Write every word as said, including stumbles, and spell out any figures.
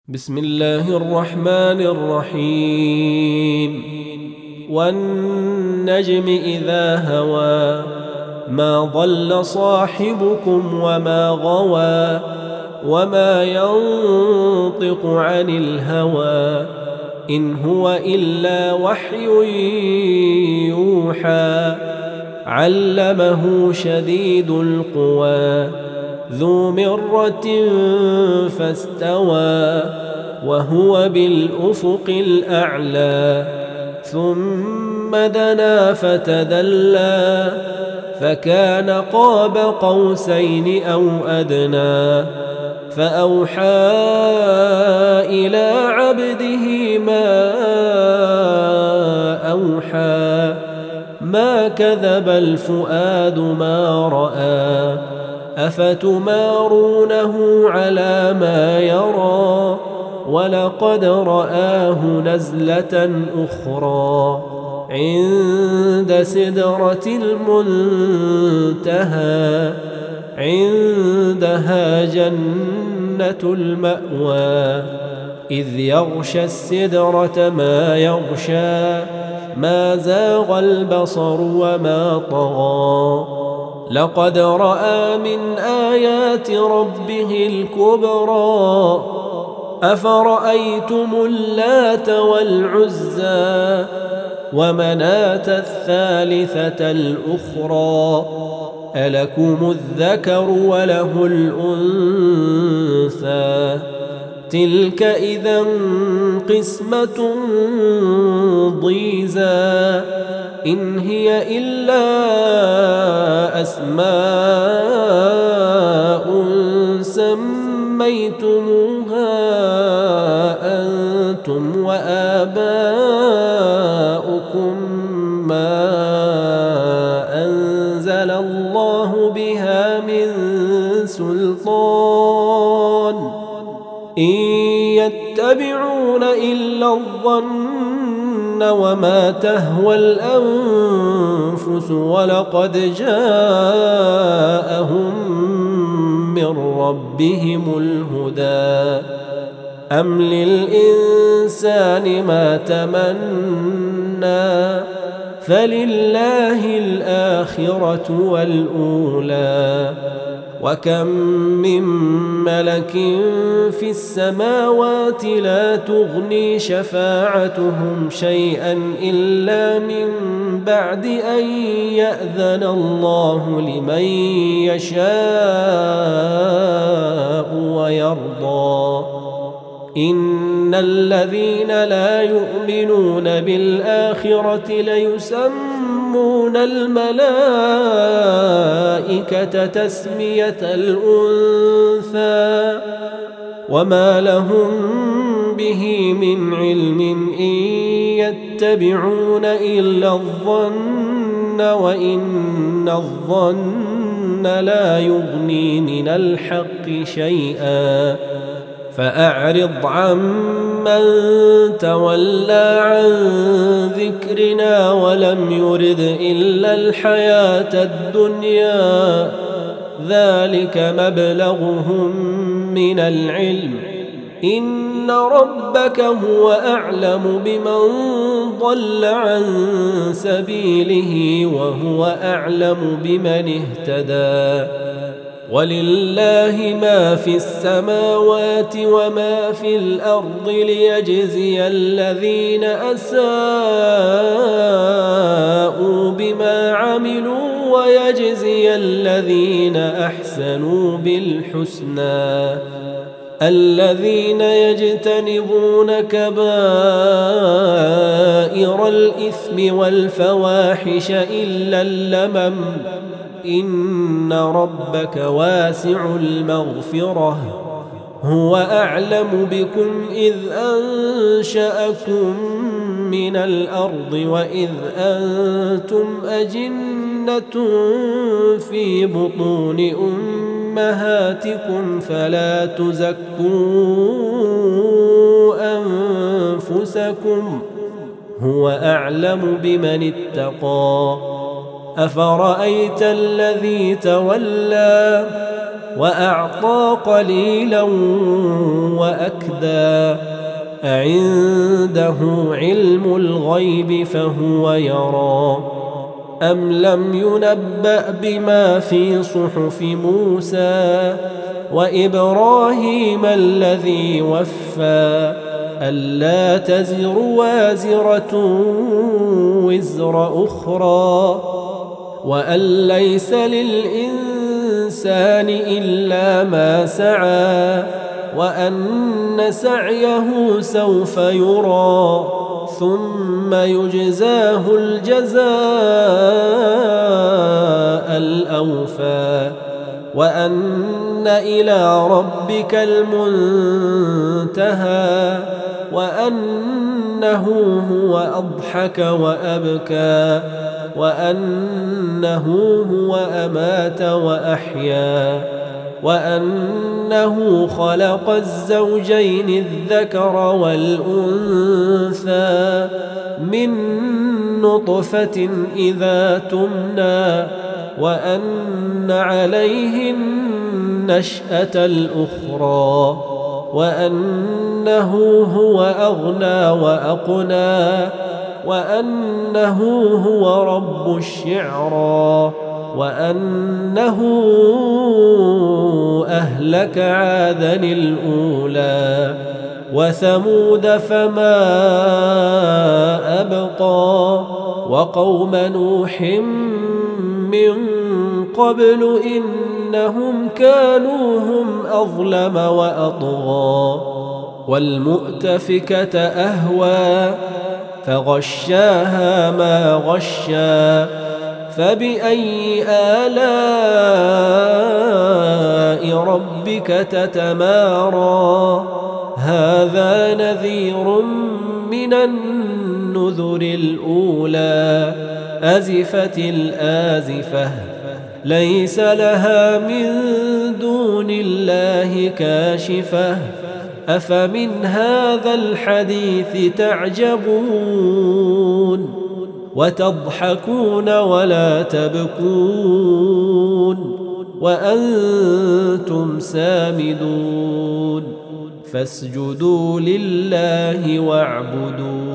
بسم الله الرحمن الرحيم والنجم إذا هوى ما ضل صاحبكم وما غوى وما ينطق عن الهوى إن هو إلا وحي يوحى علمه شديد القوى ذو مرة فاستوى وهو بالأفق الأعلى ثم دنا فتدلى فكان قاب قوسين أو أدنى فأوحى إلى عبده ما أوحى ما كذب الفؤاد ما رأى أفتمارونه على ما يرى ولقد رآه نزلة أخرى عند سدرة المنتهى عندها جنة المأوى إذ يغشى السدرة ما يغشى ما زاغ البصر وما طغى لقد رأى من آيات ربه الكبرى أفرأيتم اللات والعزى ومناة الثالثة الأخرى ألكم الذكر وله الأنثى تلك إذا قسمة ضيزى إن هي إلا أسماء سميتموها أنتم وآباؤكم ما أنزل الله بها من سلطان إن يتبعون إلا الظن وما تهوى الأنفس ولقد جاءهم من ربهم الهدى أم للإنسان ما تمنى فلله الآخرة والأولى وكم من ملك في السماوات لا تغني شفاعتهم شيئا إلا من بعد أن يأذن الله لمن يشاء ويرضى إن الذين لا يؤمنون بالآخرة ليسمون الملائكة تسمية الأنثى وما لهم به من علم إن يتبعون إلا الظن وإن الظن لا يغني من الحق شيئا فأعرض عمن تولى عن ذكرنا ولم يرد إلا الحياة الدنيا ذلك مبلغهم من العلم إن ربك هو أعلم بمن ضل عن سبيله وهو أعلم بمن اهتدى ولله ما في السماوات وما في الأرض ليجزي الذين أساءوا بما عملوا ويجزي الذين أحسنوا بالحسنى الذين يجتنبون كبائر الإثم والفواحش إلا اللمم إن ربك واسع المغفرة هو أعلم بكم إذ أنشأكم من الأرض وإذ أنتم أجنة في بطون أمهاتكم فلا تزكوا أنفسكم هو أعلم بمن اتقى أفرأيت الذي تولى وأعطى قليلا وأكدى أعنده علم الغيب فهو يرى أم لم ينبأ بما في صحف موسى وإبراهيم الذي وفى ألا تزر وازرة وزر أخرى وأن ليس للإنسان إلا ما سعى وأن سعيه سوف يرى ثم يجزاه الجزاء الأوفى وأن إلى ربك المنتهى وأنه هو أضحك وأبكى وأنه هو أمات وأحيا وأنه خلق الزوجين الذكر والأنثى من نطفة إذا تمنى وأن عليه النشأة الأخرى وأنه هو أغنى وأقنى وأنه هو رب الشعرى وأنه أهلك عادا الأولى وثمود فما أبقى وقوم نوح من قبل إنهم كانوا هم أظلم وأطغى والمؤتفكة أهوى فغشاها ما غشا فبأي آلاء ربك تتمارى هذا نذير من النذر الأولى أزفت الآزفة ليس لها من دون الله كاشفة أفمن هذا الحديث تعجبون وتضحكون ولا تبكون وأنتم سامدون فاسجدوا لله واعبدوا